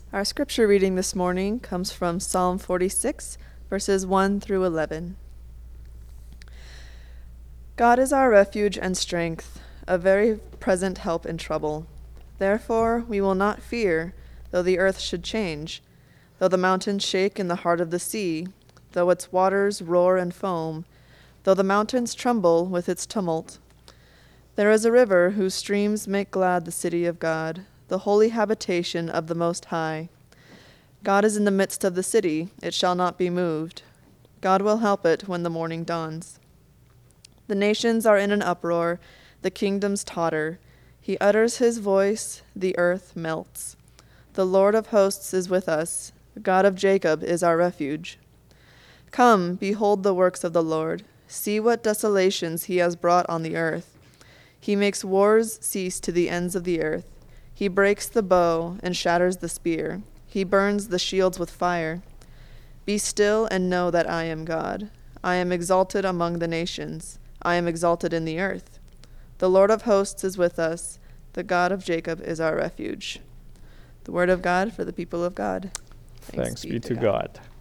Our scripture reading this morning comes from Psalm 46, verses 1 through 11. God is our refuge and strength, a very present help in trouble. Therefore we will not fear, though the earth should change, though the mountains shake in the heart of the sea, though its waters roar and foam, though the mountains tremble with its tumult. There is a river whose streams make glad the city of God, the holy habitation of the Most High. God is in the midst of the city, it shall not be moved. God will help it when the morning dawns. The nations are in an uproar, the kingdoms totter. He utters his voice, the earth melts. The Lord of hosts is with us, the God of Jacob is our refuge. Come, behold the works of the Lord. See what desolations he has brought on the earth. He makes wars cease to the ends of the earth. He breaks the bow and shatters the spear. He burns the shields with fire. Be still and know that I am God. I am exalted among the nations. I am exalted in the earth. The Lord of hosts is with us. The God of Jacob is our refuge. The word of God for the people of God. Thanks be to God.